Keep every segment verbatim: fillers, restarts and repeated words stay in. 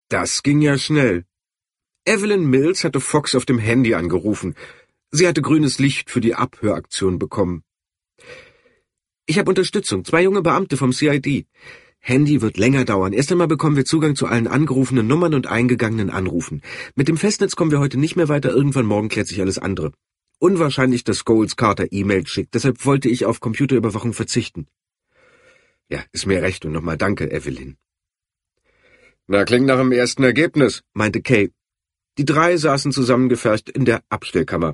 Das ging ja schnell. Evelyn Mills hatte Fox auf dem Handy angerufen. Sie hatte grünes Licht für die Abhöraktion bekommen. »Ich habe Unterstützung, zwei junge Beamte vom C I D. Handy wird länger dauern. Erst einmal bekommen wir Zugang zu allen angerufenen Nummern und eingegangenen Anrufen. Mit dem Festnetz kommen wir heute nicht mehr weiter, irgendwann morgen klärt sich alles andere. Unwahrscheinlich, dass Scholes Carter E-Mails schickt, deshalb wollte ich auf Computerüberwachung verzichten.« »Ja, ist mir recht und nochmal danke, Evelyn.« »Na, klingt nach dem ersten Ergebnis«, meinte Kay. Die drei saßen zusammengepfercht in der Abstellkammer.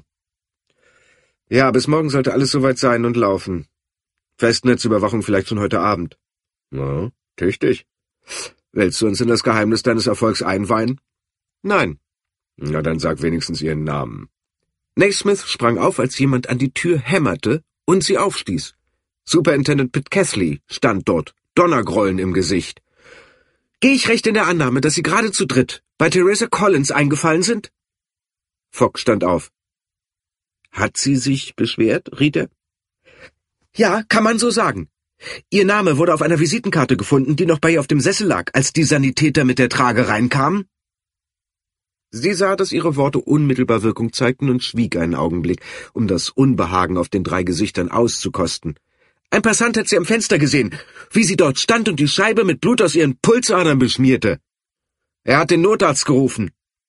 »Ja, bis morgen sollte alles soweit sein und laufen. Festnetzüberwachung vielleicht schon heute Abend.« »Na, tüchtig. Willst du uns in das Geheimnis deines Erfolgs einweihen?« »Nein.« »Na, dann sag wenigstens ihren Namen.« Naismith sprang auf, als jemand an die Tür hämmerte und sie aufstieß. Superintendent Pitcasley stand dort, Donnergrollen im Gesicht. »Gehe ich recht in der Annahme, dass Sie gerade zu dritt bei Theresa Collins eingefallen sind?« Fogg stand auf. »Hat sie sich beschwert?« riet er. »Ja, kann man so sagen. Ihr Name wurde auf einer Visitenkarte gefunden, die noch bei ihr auf dem Sessel lag, als die Sanitäter mit der Trage reinkamen.« Sie sah, dass ihre Worte unmittelbar Wirkung zeigten und schwieg einen Augenblick, um das Unbehagen auf den drei Gesichtern auszukosten. »Ein Passant hat sie am Fenster gesehen, wie sie dort stand und die Scheibe mit Blut aus ihren Pulsadern beschmierte. Er hat den Notarzt gerufen.«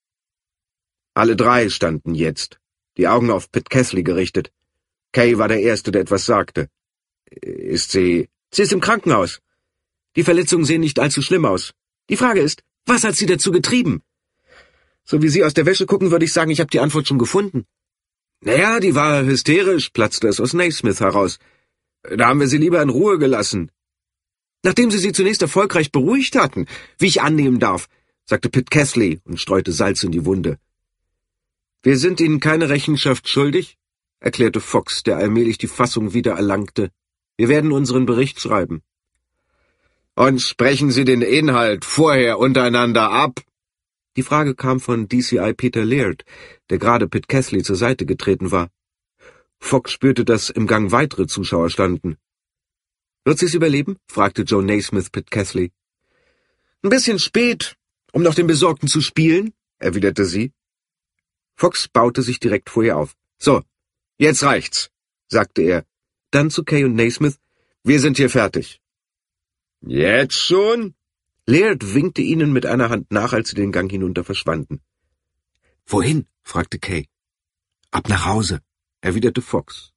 Alle drei standen jetzt, die Augen auf Pitcasley gerichtet. Kay war der Erste, der etwas sagte. »Ist sie...« »Sie ist im Krankenhaus. Die Verletzungen sehen nicht allzu schlimm aus. Die Frage ist, was hat sie dazu getrieben?« »So wie Sie aus der Wäsche gucken, würde ich sagen, ich habe die Antwort schon gefunden.« »Naja, die war hysterisch«, platzte es aus Naismith heraus. »Da haben wir sie lieber in Ruhe gelassen.« »Nachdem Sie sie zunächst erfolgreich beruhigt hatten, wie ich annehmen darf«, sagte Pitcasley und streute Salz in die Wunde. »Wir sind Ihnen keine Rechenschaft schuldig«, erklärte Fox, der allmählich die Fassung wieder erlangte. »Wir werden unseren Bericht schreiben.« »Und sprechen Sie den Inhalt vorher untereinander ab?« Die Frage kam von D C I Peter Laird, der gerade Pitcasley zur Seite getreten war. Fogg spürte, dass im Gang weitere Zuschauer standen. »Wird sie es überleben?« fragte Joe Naismith Pitcasley. »Ein bisschen spät, um noch den Besorgten zu spielen«, erwiderte sie. Fox baute sich direkt vor ihr auf. »So, jetzt reicht's«, sagte er. Dann zu Kay und Naismith. »Wir sind hier fertig.« »Jetzt schon?« Laird winkte ihnen mit einer Hand nach, als sie den Gang hinunter verschwanden. »Wohin?« fragte Kay. »Ab nach Hause«, erwiderte Fox.